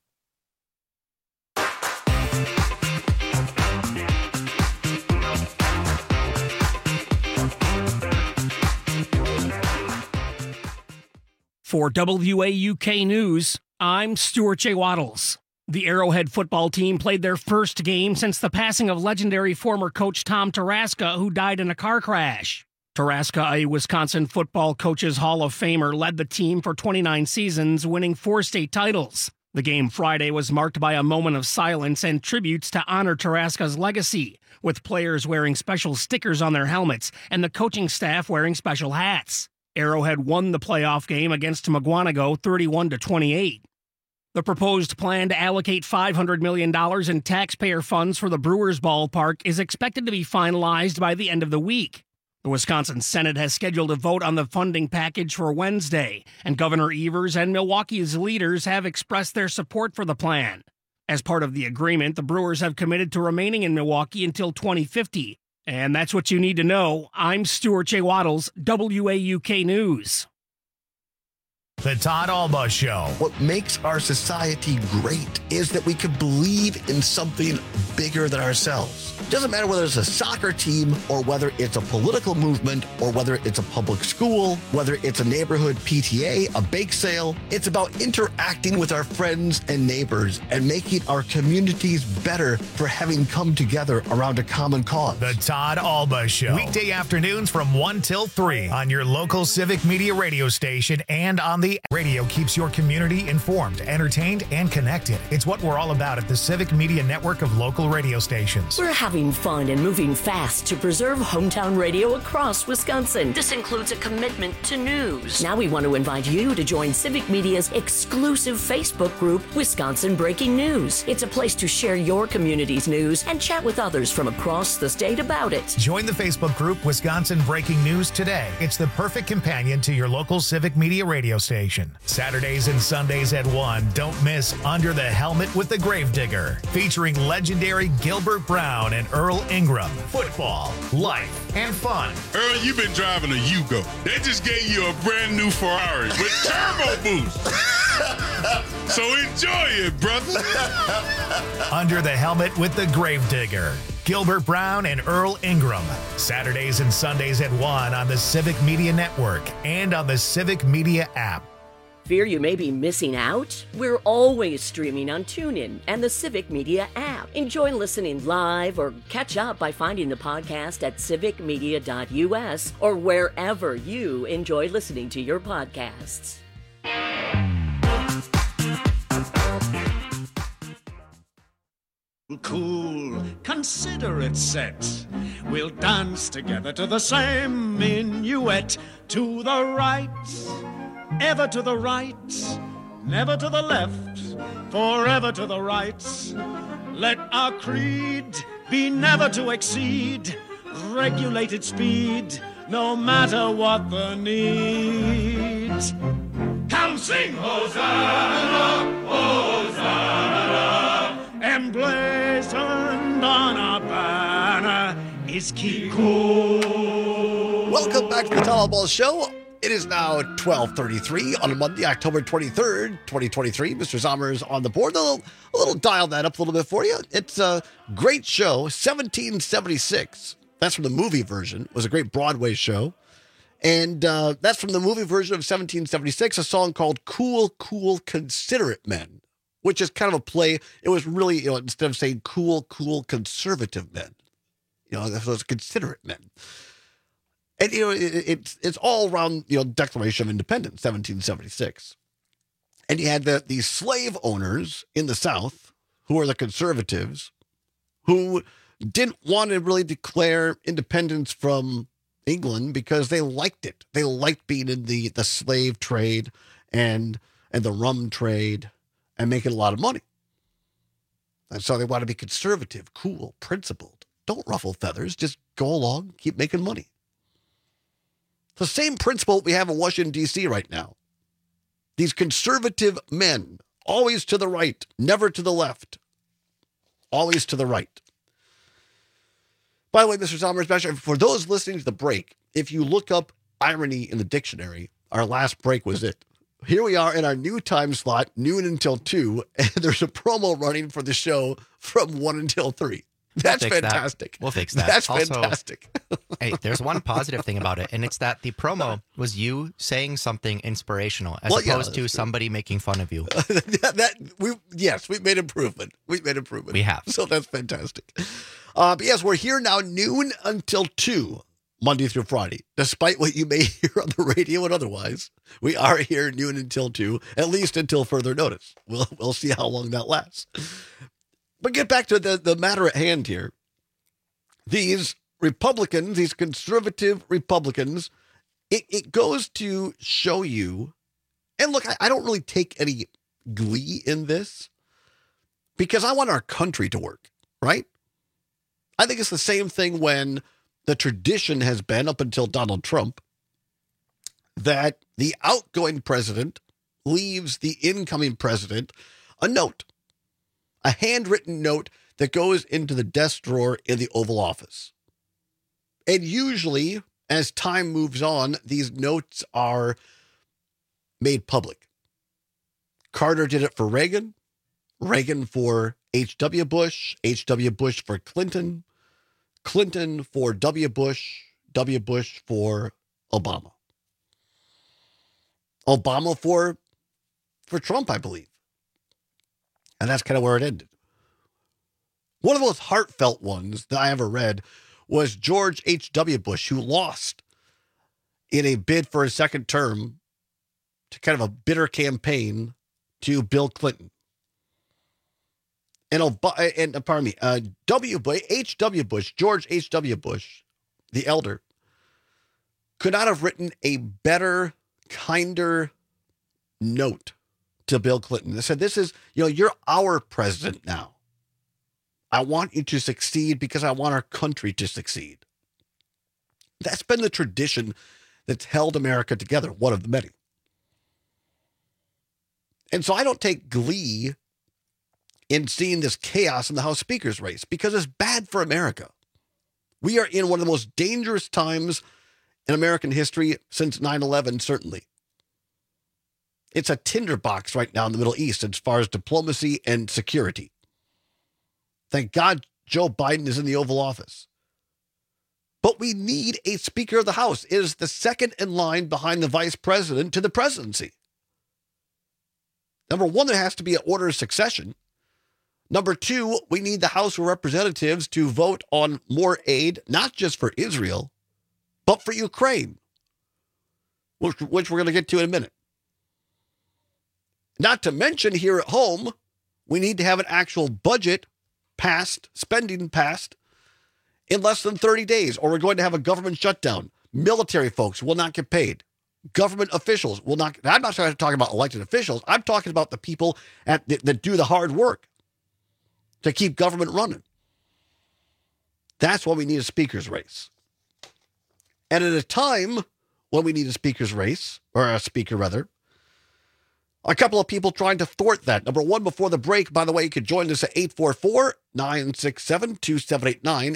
For WAUK News, I'm Stuart J. Waddles. The Arrowhead football team played their first game since the passing of legendary former coach Tom Tarasca, who died in a car crash. Tarasca, a Wisconsin Football Coaches Hall of Famer, led the team for 29 seasons, winning 4 state titles. The game Friday was marked by a moment of silence and tributes to honor Tarasca's legacy, with players wearing special stickers on their helmets and the coaching staff wearing special hats. Arrowhead won the playoff game against Mugwanago 31-28. The proposed plan to allocate $500 million in taxpayer funds for the Brewers ballpark is expected to be finalized by the end of the week. The Wisconsin Senate has scheduled a vote on the funding package for Wednesday, and Governor Evers and Milwaukee's leaders have expressed their support for the plan. As part of the agreement, the Brewers have committed to remaining in Milwaukee until 2050. And that's what you need to know. I'm Stuart J. Waddles, WAUK News. The Todd Alba Show. What makes our society great is that we can believe in something bigger than ourselves. It doesn't matter whether it's a soccer team or whether it's a political movement or whether it's a public school, whether it's a neighborhood PTA, a bake sale. It's about interacting with our friends and neighbors and making our communities better for having come together around a common cause. The Todd Alba Show. Weekday afternoons from 1 till 3 on your local Civic Media radio station and on the radio. Keeps your community informed, entertained, and connected. It's what we're all about at the Civic Media network of local radio stations. We're having fun and moving fast to preserve hometown radio across Wisconsin. This includes a commitment to news. Now we want to invite you to join Civic Media's exclusive Facebook group, Wisconsin Breaking News. It's a place to share your community's news and chat with others from across the state about it. Join the Facebook group Wisconsin Breaking News today. It's the perfect companion to your local Civic Media radio station. Saturdays and Sundays at 1, don't miss Under the Helmet with the Gravedigger, featuring legendary Gilbert Brown and Earl Ingram. Football, life, and fun. Earl, you've been driving a Yugo. They just gave you a brand new Ferrari with turbo boost. So enjoy it, brother. Under the Helmet with the Gravedigger. Gilbert Brown and Earl Ingram. Saturdays and Sundays at 1 on the Civic Media Network and on the Civic Media app. Fear you may be missing out? We're always streaming on TuneIn and the Civic Media app. Enjoy listening live or catch up by finding the podcast at civicmedia.us or wherever you enjoy listening to your podcasts. Cool, considerate set. We'll dance together to the same minuet. To the right, ever to the right, never to the left, forever to the right. Let our creed be never to exceed regulated speed, no matter what the need. Come sing Hosanna, Hosanna. Emblazoned on our banner is keep cool. Welcome back to the Todd Alba Show. It is now 12:33 on a Monday, October 23rd, 2023. Mr. Zommers on the board. A little dial that up a little bit for you. It's a great show, 1776. That's from the movie version. It was a great Broadway show. And that's from the movie version of 1776, a song called Cool, Cool, Considerate Men, which is kind of a play. It was really, instead of saying cool, cool, conservative men, those considerate men. And, it's all around, Declaration of Independence, 1776. And you had these slave owners in the South, who are the conservatives, who didn't want to really declare independence from England because they liked it. They liked being in the slave trade and the rum trade and making a lot of money. And so they want to be conservative, cool, principled. Don't ruffle feathers. Just go along, keep making money. The same principle we have in Washington, D.C. right now. These conservative men, always to the right, never to the left. Always to the right. By the way, Mr. Somers, for those listening to the break, if you look up irony in the dictionary, our last break was it. Here we are in our new time slot, noon until 2, and there's a promo running for the show from 1 until 3. That's fantastic. We'll fix that. That's also, fantastic. Hey, there's one positive thing about it, and it's that the promo was you saying something inspirational as opposed to somebody making fun of you. Yes, we've made improvement. We have. So that's fantastic. But yes, we're here now noon until 2, Monday through Friday. Despite what you may hear on the radio and otherwise, we are here noon until 2, at least until further notice. We'll see how long that lasts. But get back to the matter at hand here. These Republicans, these conservative Republicans, it goes to show you, and look, I don't really take any glee in this because I want our country to work, right? I think it's the same thing when the tradition has been up until Donald Trump that the outgoing president leaves the incoming president a note. A handwritten note that goes into the desk drawer in the Oval Office. And usually, as time moves on, these notes are made public. Carter did it for Reagan, Reagan for H.W. Bush, H.W. Bush for Clinton, Clinton for W. Bush, W. Bush for Obama. Obama for Trump, I believe. And that's kind of where it ended. One of the most heartfelt ones that I ever read was George H.W. Bush, who lost in a bid for a second term to kind of a bitter campaign to Bill Clinton. And H.W. Bush, George H.W. Bush, the elder, could not have written a better, kinder note to Bill Clinton. They said, this is, you're our president now. I want you to succeed because I want our country to succeed. That's been the tradition that's held America together, one of the many. And so I don't take glee in seeing this chaos in the House Speaker's race because it's bad for America. We are in one of the most dangerous times in American history since 9/11, certainly. It's a tinderbox right now in the Middle East as far as diplomacy and security. Thank God Joe Biden is in the Oval Office. But we need a Speaker of the House. It is the second in line behind the Vice President to the presidency. Number one, there has to be an order of succession. Number two, we need the House of Representatives to vote on more aid, not just for Israel, but for Ukraine, which we're going to get to in a minute. Not to mention here at home, we need to have an actual budget passed, spending passed in less than 30 days, or we're going to have a government shutdown. Military folks will not get paid. Government officials will not. I'm not talking about elected officials. I'm talking about the people that do the hard work to keep government running. That's why we need a speaker's race. And at a time when we need a speaker's race, or a speaker rather, a couple of people trying to thwart that. Number one, before the break, by the way, you could join us at 844-967-2789,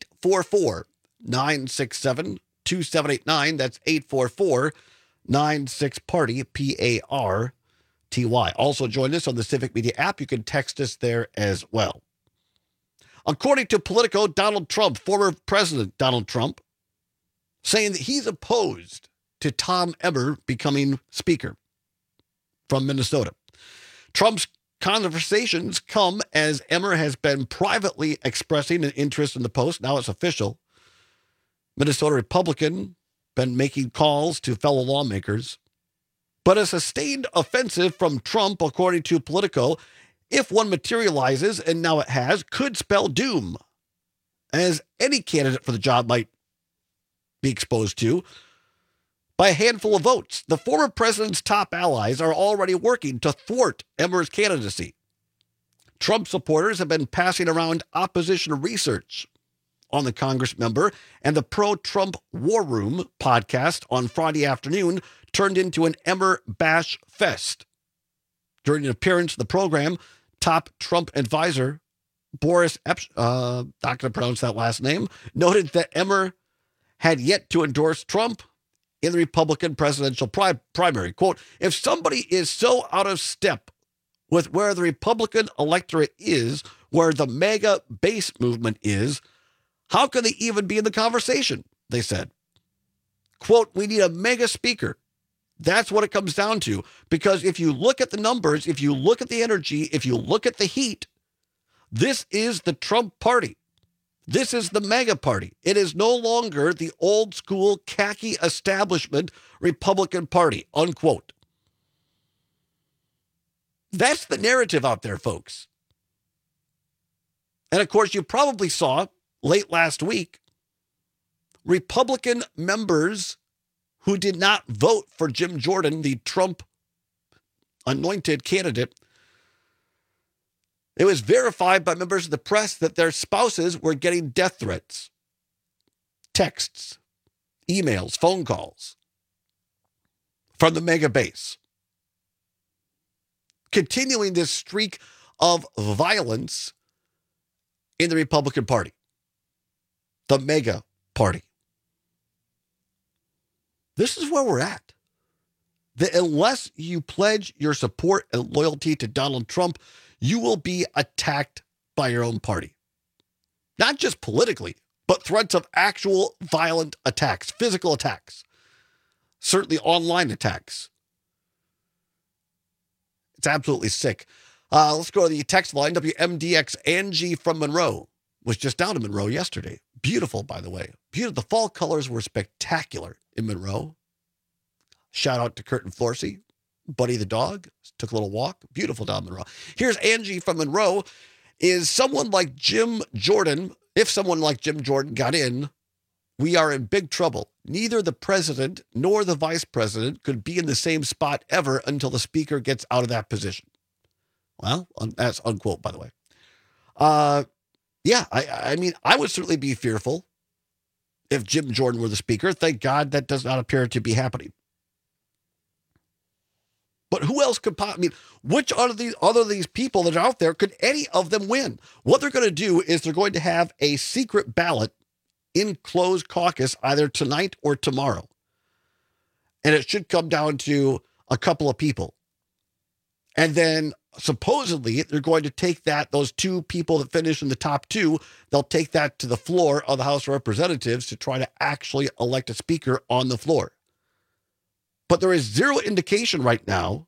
844-967-2789. That's 844-96-PARTY, PARTY. Also join us on the Civic Media app. You can text us there as well. According to Politico, Donald Trump, former President Donald Trump, saying that he's opposed to Tom Emmer becoming Speaker from Minnesota. Trump's conversations come as Emmer has been privately expressing an interest in the post. Now it's official. Minnesota Republican been making calls to fellow lawmakers. But a sustained offensive from Trump, according to Politico, if one materializes, and now it has, could spell doom. as any candidate for the job might be exposed to, by a handful of votes. The former president's top allies are already working to thwart Emmer's candidacy. Trump supporters have been passing around opposition research on the Congress member, and the Pro-Trump War Room podcast on Friday afternoon turned into an Emmer bash fest. During an appearance in the program, top Trump advisor Boris not going to pronounce that last name, noted that Emmer had yet to endorse Trump in the Republican presidential primary. Quote, if somebody is so out of step with where the Republican electorate is, where the MAGA base movement is, how can they even be in the conversation? They said. Quote, we need a mega speaker. That's what it comes down to. Because if you look at the numbers, if you look at the energy, if you look at the heat, this is the Trump party. This is the MAGA party. It is no longer the old school khaki establishment Republican Party, unquote. That's the narrative out there, folks. And of course, you probably saw late last week, Republican members who did not vote for Jim Jordan, the Trump anointed candidate, it was verified by members of the press that their spouses were getting death threats, texts, emails, phone calls from the MAGA base. Continuing this streak of violence in the Republican Party, the MAGA party. This is where we're at. That unless you pledge your support and loyalty to Donald Trump, you will be attacked by your own party. Not just politically, but threats of actual violent attacks, physical attacks, certainly online attacks. It's absolutely sick. Let's go to the text line. WMDX Angie from Monroe was just down in Monroe yesterday. Beautiful, by the way. Beautiful. The fall colors were spectacular in Monroe. Shout out to Curtin Florsey. Buddy the dog. Took a little walk. Beautiful down Monroe. Here's Angie from Monroe. Is someone like Jim Jordan, if someone like Jim Jordan got in, we are in big trouble. Neither the president nor the vice president could be in the same spot ever until the speaker gets out of that position. Well, that's unquote, by the way. Yeah, I mean, I would certainly be fearful if Jim Jordan were the speaker. Thank God that does not appear to be happening. But who else could I mean, which other of these people that are out there could any of them win? What they're going to do is they're going to have a secret ballot in closed caucus either tonight or tomorrow. And it should come down to a couple of people. And then supposedly they're going to take those two people that finish in the top two, they'll take that to the floor of the House of Representatives to try to actually elect a speaker on the floor. But there is zero indication right now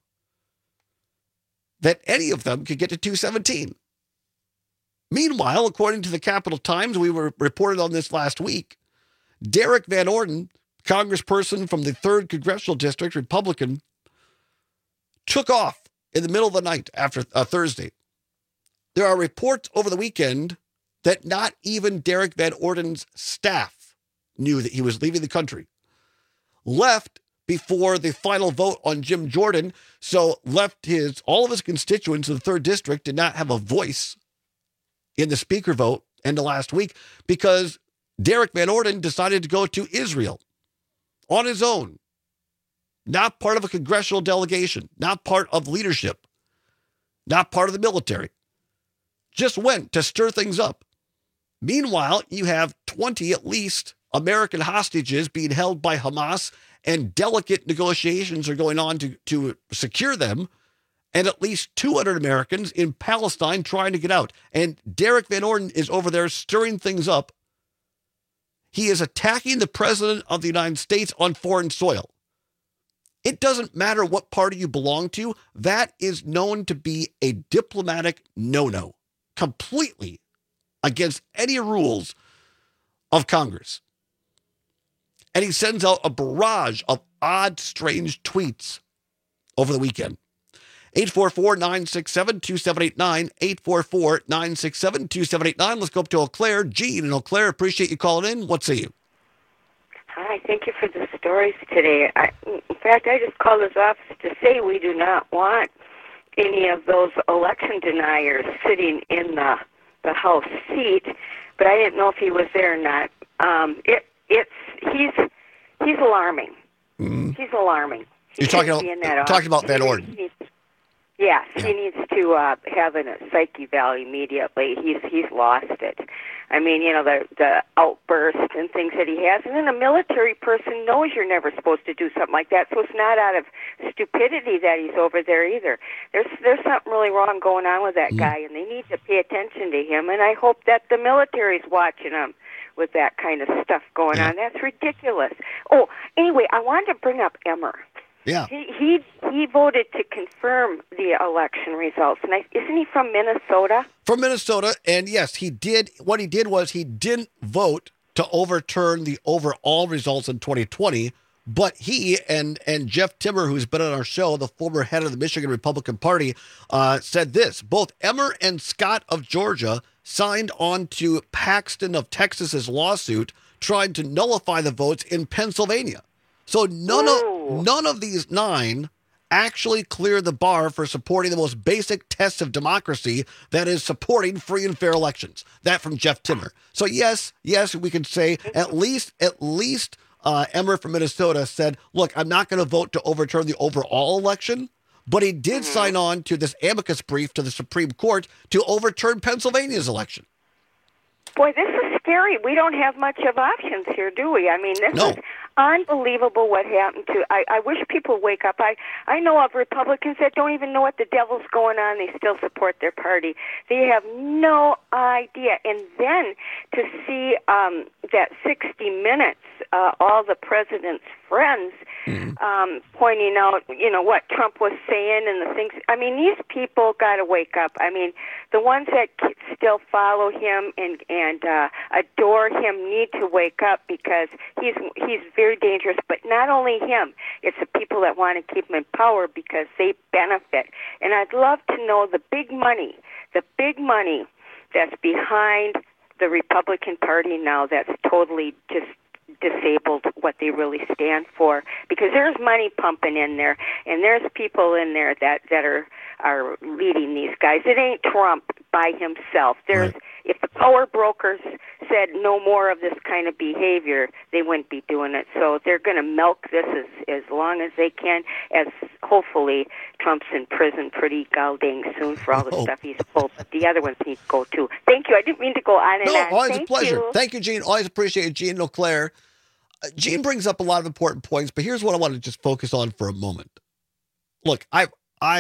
that any of them could get to 217. Meanwhile, according to the Capital Times, we were reported on this last week, Derek Van Orden, congressperson from the 3rd Congressional District, Republican, took off in the middle of the night after Thursday. There are reports over the weekend that not even Derek Van Orden's staff knew that he was leaving the country. Left before the final vote on Jim Jordan, so left all of his constituents in the 3rd District did not have a voice in the speaker vote end of last week because Derek Van Orden decided to go to Israel on his own. Not part of a congressional delegation, not part of leadership, not part of the military. Just went to stir things up. Meanwhile, you have 20 at least American hostages being held by Hamas, and delicate negotiations are going on to secure them, and at least 200 Americans in Palestine trying to get out. And Derek Van Orden is over there stirring things up. He is attacking the president of the United States on foreign soil. It doesn't matter what party you belong to. That is known to be a diplomatic no-no, completely against any rules of Congress. And he sends out a barrage of odd, strange tweets over the weekend. 844-967-2789, 844-967-2789. Let's go up to Eau Claire. Gene in Eau Claire, appreciate you calling in. What say you? Hi, thank you for the stories today. In fact, I just called this office to say we do not want any of those election deniers sitting in the House seat, but I didn't know if he was there or not. He's alarming. Mm-hmm. He's alarming. You're talking about Van Orden. Yes, he needs to have a psych eval immediately. He's lost it. I mean, the outburst and things that he has. And then a military person knows you're never supposed to do something like that, so it's not out of stupidity that he's over there either. There's something really wrong going on with that guy, and they need to pay attention to him, and I hope that the military's watching him with that kind of stuff going on. That's ridiculous. Oh, anyway, I wanted to bring up Emmer. Yeah. He voted to confirm the election results. And isn't he from Minnesota? From Minnesota, and yes, he did. What he did was he didn't vote to overturn the overall results in 2020, but he and Jeff Timmer, who's been on our show, the former head of the Michigan Republican Party, said this. Both Emmer and Scott of Georgia signed on to Paxton of Texas's lawsuit trying to nullify the votes in Pennsylvania. So none of these 9 actually cleared the bar for supporting the most basic test of democracy, that is supporting free and fair elections. That from Jeff Timmer. So yes, we can say at least Emmer from Minnesota said, look, I'm not going to vote to overturn the overall election, but he did sign on to this amicus brief to the Supreme Court to overturn Pennsylvania's election. Boy, this is scary. We don't have much of options here, do we? I mean, this is unbelievable what happened to... I wish people wake up. I know of Republicans that don't even know what the devil's going on. They still support their party. They have no idea. And then to see that 60 Minutes, all the president's friends pointing out, what Trump was saying and the things... I mean, these people got to wake up. I mean, the ones that still follow him and adore him need to wake up, because he's very dangerous. But not only him, it's the people that want to keep him in power because they benefit. And I'd love to know the big money that's behind the Republican Party now, that's totally just disabled what they really stand for, because there's money pumping in there, and there's people in there that are leading these guys. It ain't Trump by himself. There's if the power brokers said no more of this kind of behavior, they wouldn't be doing it. So they're going to milk this as long as they can, as hopefully Trump's in prison pretty dang soon for all the stuff he's pulled. But the other ones need to go too. Thank you. I didn't mean to go on and on. No, always Thank a pleasure. you. Thank you, Gene. Always appreciate it, Gene in Eau Claire. Gene brings up a lot of important points, but here's what I want to just focus on for a moment. Look, I've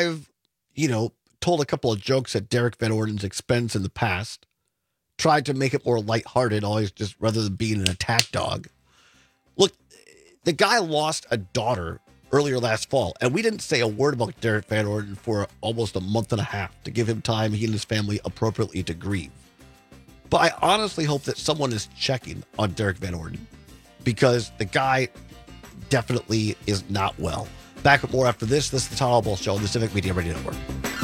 told a couple of jokes at Derek Van Orden's expense in the past, tried to make it more lighthearted, always just rather than being an attack dog. Look, the guy lost a daughter earlier last fall, and we didn't say a word about Derek Van Orden for almost a month and a half to give him time, he and his family, appropriately to grieve. But I honestly hope that someone is checking on Derek Van Orden, because the guy definitely is not well. Back with more after this. This is the Todd Albaugh Show on the Civic Media Radio Network.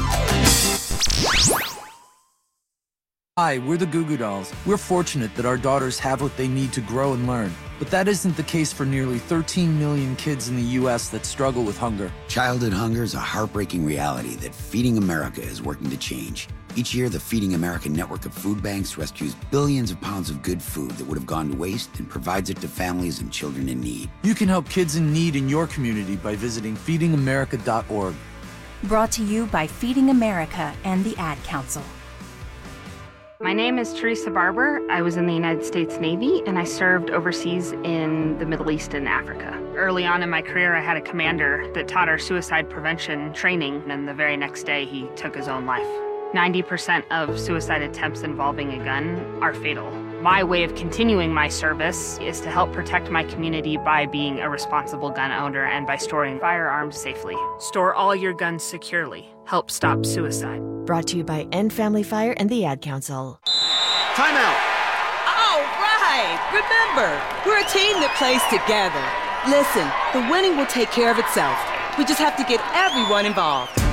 Hi, we're the Goo Goo Dolls. We're fortunate that our daughters have what they need to grow and learn. But that isn't the case for nearly 13 million kids in the U.S. that struggle with hunger. Childhood hunger is a heartbreaking reality that Feeding America is working to change. Each year, the Feeding America network of food banks rescues billions of pounds of good food that would have gone to waste and provides it to families and children in need. You can help kids in need in your community by visiting feedingamerica.org. Brought to you by Feeding America and the Ad Council. My name is Teresa Barber. I was in the United States Navy, and I served overseas in the Middle East and Africa. Early on in my career, I had a commander that taught our suicide prevention training, and the very next day, he took his own life. 90% of suicide attempts involving a gun are fatal. My way of continuing my service is to help protect my community by being a responsible gun owner and by storing firearms safely. Store all your guns securely. Help stop suicide. Brought to you by End Family Fire and the Ad Council. Time out. All right. Remember, we're a team that plays together. Listen, the winning will take care of itself. We just have to get everyone involved.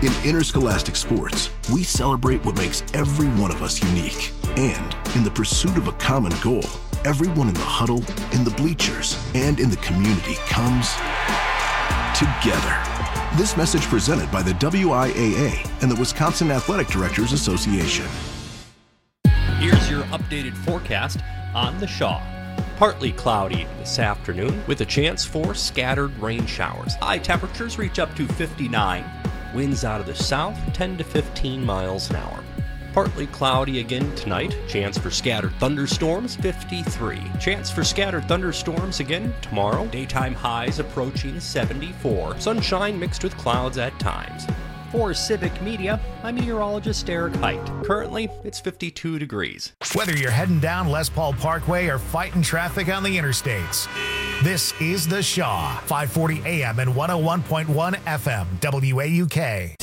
In Interscholastic Sports, we celebrate what makes every one of us unique. And in the pursuit of a common goal, everyone in the huddle, in the bleachers, and in the community comes together. This message presented by the WIAA and the Wisconsin Athletic Directors Association. Here's your updated forecast on the Shaw. Partly cloudy this afternoon with a chance for scattered rain showers. High temperatures reach up to 59. Winds out of the south 10 to 15 miles an hour. Partly cloudy again tonight. Chance for scattered thunderstorms, 53. Chance for scattered thunderstorms again tomorrow. Daytime highs approaching 74. Sunshine mixed with clouds at times. For Civic Media, I'm meteorologist Eric Height. Currently, it's 52 degrees. Whether you're heading down Les Paul Parkway or fighting traffic on the interstates, this is The Shaw, 540 AM and 101.1 FM, WAUK.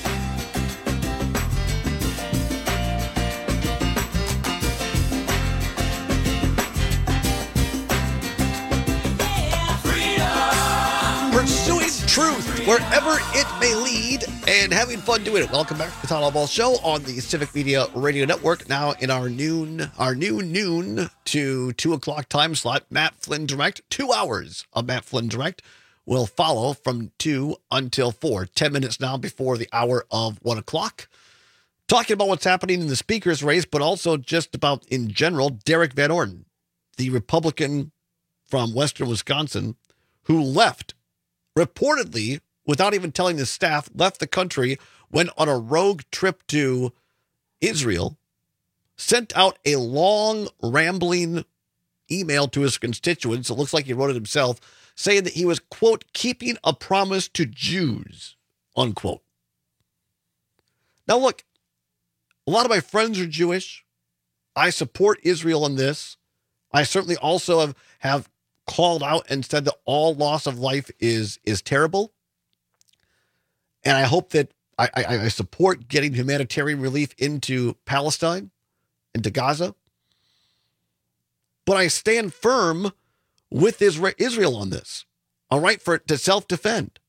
Pursuing truth wherever it may lead and having fun doing it. Welcome back to the Town Hall Ball Show on the Civic Media Radio Network. Now in our noon to 2 o'clock time slot, Matt Flynn Direct. 2 hours of Matt Flynn Direct will follow from 2 until 4. 10 minutes now before the hour of 1 o'clock. Talking about what's happening in the speaker's race, but also just about in general, Derek Van Orden, the Republican from Western Wisconsin, who left reportedly, without even telling his staff, left the country, went on a rogue trip to Israel, sent out a long, rambling email to his constituents. It looks like he wrote it himself, saying that he was, quote, keeping a promise to Jews, unquote. Now, look, a lot of my friends are Jewish. I support Israel in this. I certainly also have called out and said that all loss of life is terrible. And I hope that I support getting humanitarian relief into Palestine, into Gaza. But I stand firm with Israel on this. A right for it to self-defend.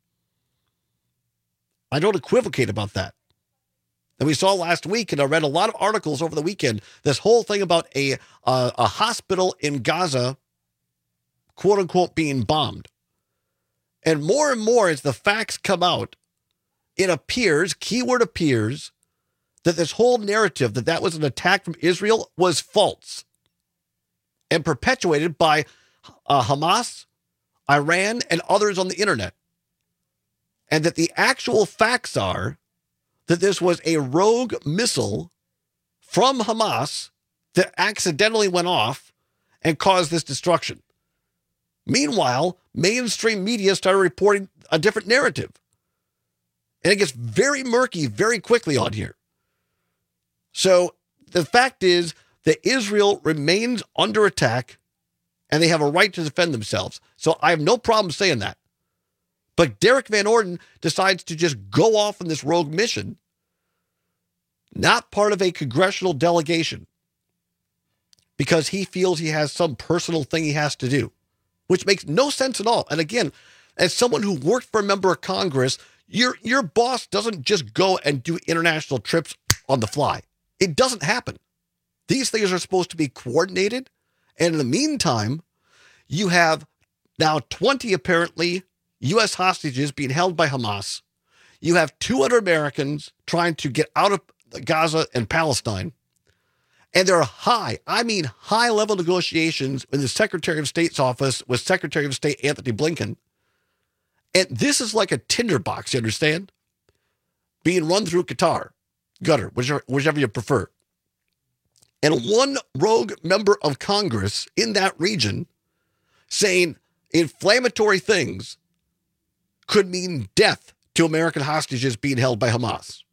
I don't equivocate about that. And we saw last week, and I read a lot of articles over the weekend, this whole thing about a hospital in Gaza, quote unquote, being bombed. And more as the facts come out, it appears, keyword appears, that this whole narrative that was an attack from Israel was false and perpetuated by Hamas, Iran, and others on the internet. And that the actual facts are that this was a rogue missile from Hamas that accidentally went off and caused this destruction. Meanwhile, mainstream media started reporting a different narrative. And it gets very murky very quickly on here. So the fact is that Israel remains under attack and they have a right to defend themselves. So I have no problem saying that. But Derek Van Orden decides to just go off on this rogue mission, not part of a congressional delegation, because he feels he has some personal thing he has to do, which makes no sense at all. And again, as someone who worked for a member of Congress, your boss doesn't just go and do international trips on the fly. It doesn't happen. These things are supposed to be coordinated. And in the meantime, you have now 20 apparently U.S. hostages being held by Hamas. You have 200 Americans trying to get out of Gaza and Palestine. And there are high-level negotiations in the Secretary of State's office with Secretary of State Anthony Blinken. And this is like a tinderbox, you understand? Being run through Qatar, whichever you prefer. And one rogue member of Congress in that region saying inflammatory things could mean death to American hostages being held by Hamas.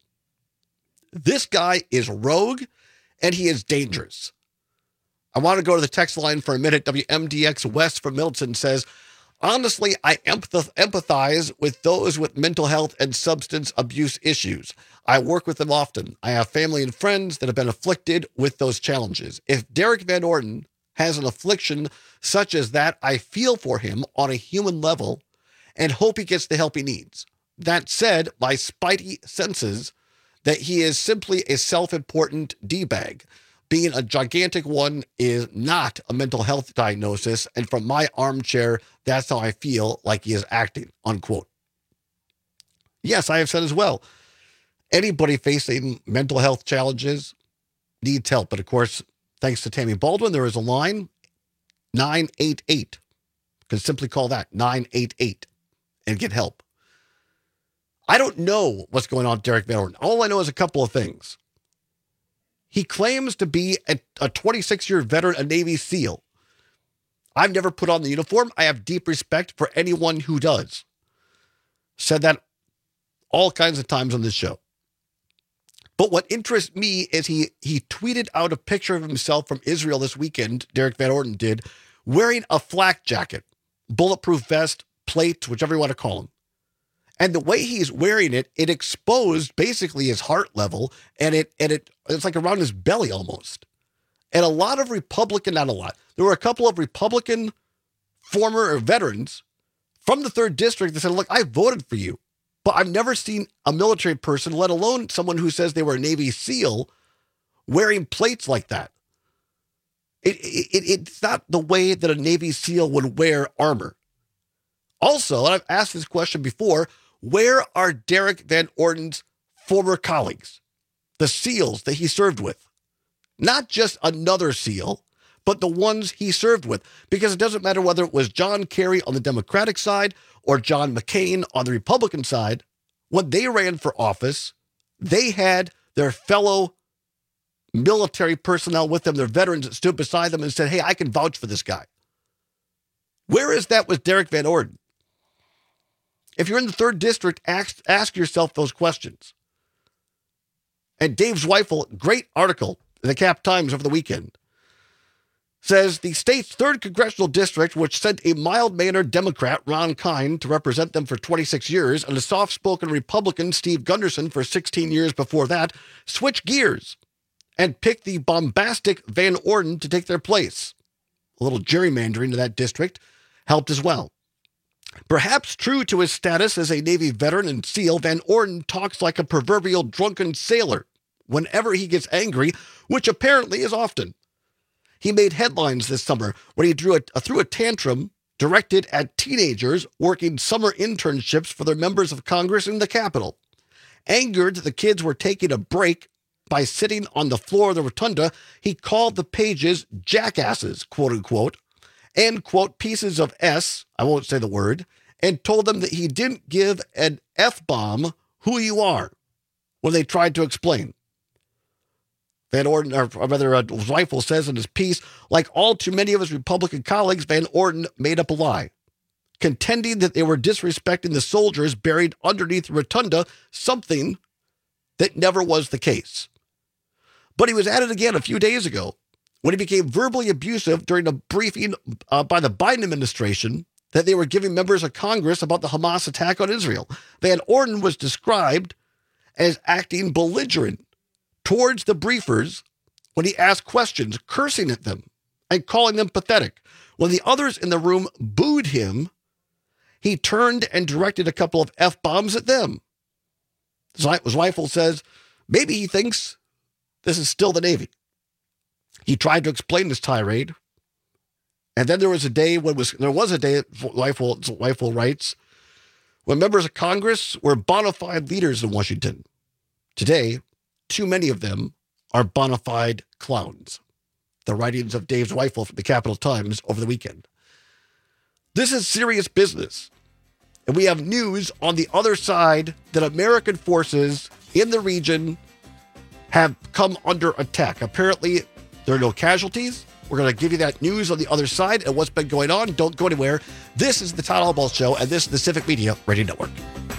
This guy is rogue and he is dangerous. I want to go to the text line for a minute. WMDX West from Milton says, honestly, I empathize with those with mental health and substance abuse issues. I work with them often. I have family and friends that have been afflicted with those challenges. If Derek Van Orden has an affliction such as that, I feel for him on a human level and hope he gets the help he needs. That said, my spidey senses that he is simply a self-important D-bag. Being a gigantic one is not a mental health diagnosis, and from my armchair, that's how I feel like he is acting, unquote. Yes, I have said as well, anybody facing mental health challenges needs help. But of course, thanks to Tammy Baldwin, there is a line, 988. You can simply call that 988 and get help. I don't know what's going on with Derek Van Orden. All I know is a couple of things. He claims to be a 26-year veteran, a Navy SEAL. I've never put on the uniform. I have deep respect for anyone who does. Said that all kinds of times on this show. But what interests me is he tweeted out a picture of himself from Israel this weekend, Derek Van Orden did, wearing a flak jacket, bulletproof vest, plate, whichever you want to call them. And the way he's wearing it, it exposed basically his heart level, and it's like around his belly almost. And a lot of Republican, not a lot, there were a couple of Republican former veterans from the 3rd District that said, look, I voted for you, but I've never seen a military person, let alone someone who says they were a Navy SEAL, wearing plates like that. It's not the way that a Navy SEAL would wear armor. Also, and I've asked this question before, where are Derek Van Orden's former colleagues, the SEALs that he served with? Not just another SEAL, but the ones he served with. Because it doesn't matter whether it was John Kerry on the Democratic side or John McCain on the Republican side. When they ran for office, they had their fellow military personnel with them, their veterans that stood beside them and said, hey, I can vouch for this guy. Where is that with Derek Van Orden? If you're in the 3rd District, ask yourself those questions. And Dave Zweifel, great article in the Cap Times over the weekend, says the state's 3rd congressional district, which sent a mild-mannered Democrat, Ron Kine, to represent them for 26 years, and a soft-spoken Republican, Steve Gunderson, for 16 years before that, switched gears and picked the bombastic Van Orden to take their place. A little gerrymandering to that district helped as well. Perhaps true to his status as a Navy veteran and SEAL, Van Orden talks like a proverbial drunken sailor whenever he gets angry, which apparently is often. He made headlines this summer when he threw a tantrum directed at teenagers working summer internships for their members of Congress in the Capitol. Angered that the kids were taking a break by sitting on the floor of the rotunda, he called the pages jackasses, quote unquote, and, quote, pieces of S, I won't say the word, and told them that he didn't give an F-bomb who you are when they tried to explain. Van Orden, or rather, Zweifel says in his piece, like all too many of his Republican colleagues, Van Orden made up a lie, contending that they were disrespecting the soldiers buried underneath the rotunda, something that never was the case. But he was at it again a few days ago when he became verbally abusive during a briefing by the Biden administration that they were giving members of Congress about the Hamas attack on Israel. Van Orden was described as acting belligerent towards the briefers when he asked questions, cursing at them and calling them pathetic. When the others in the room booed him, he turned and directed a couple of F-bombs at them. Zweifel says maybe he thinks this is still the Navy. He tried to explain this tirade. And then there was a day, Zweifel writes, when members of Congress were bona fide leaders in Washington. Today, too many of them are bona fide clowns. The writings of Dave Zweifel from the Capital Times over the weekend. This is serious business. And we have news on the other side that American forces in the region have come under attack. Apparently, there are no casualties. We're going to give you that news on the other side and what's been going on. Don't go anywhere. This is the Todd Albaugh Show, and this is the Civic Media Radio Network.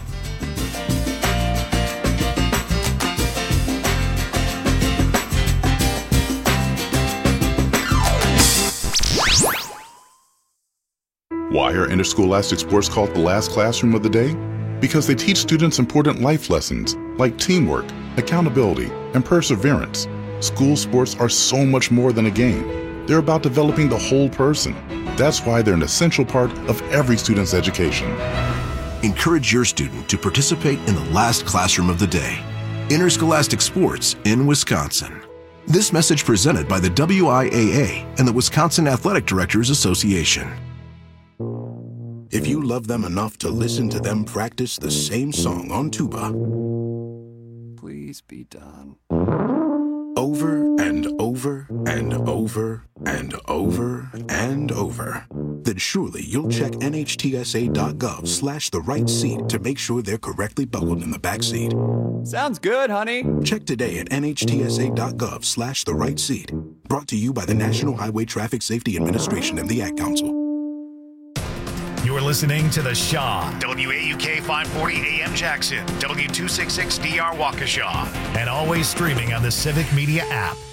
Why are interscholastic sports called the last classroom of the day? Because they teach students important life lessons like teamwork, accountability, and perseverance. School sports are so much more than a game. They're about developing the whole person. That's why they're an essential part of every student's education. Encourage your student to participate in the last classroom of the day, interscholastic sports in Wisconsin. This message presented by the WIAA and the Wisconsin Athletic Directors Association. If you love them enough to listen to them practice the same song on tuba, please be done. Over and over and over and over and over, then surely you'll check nhtsa.gov/the right seat to make sure they're correctly buckled in the back seat. Sounds good, honey. Check today at nhtsa.gov/the right seat. Brought to you by the National Highway Traffic Safety Administration and the Ad Council. You're listening to The Shaw, WAUK 540 AM Jackson, W266DR Waukesha, and always streaming on the Civic Media app.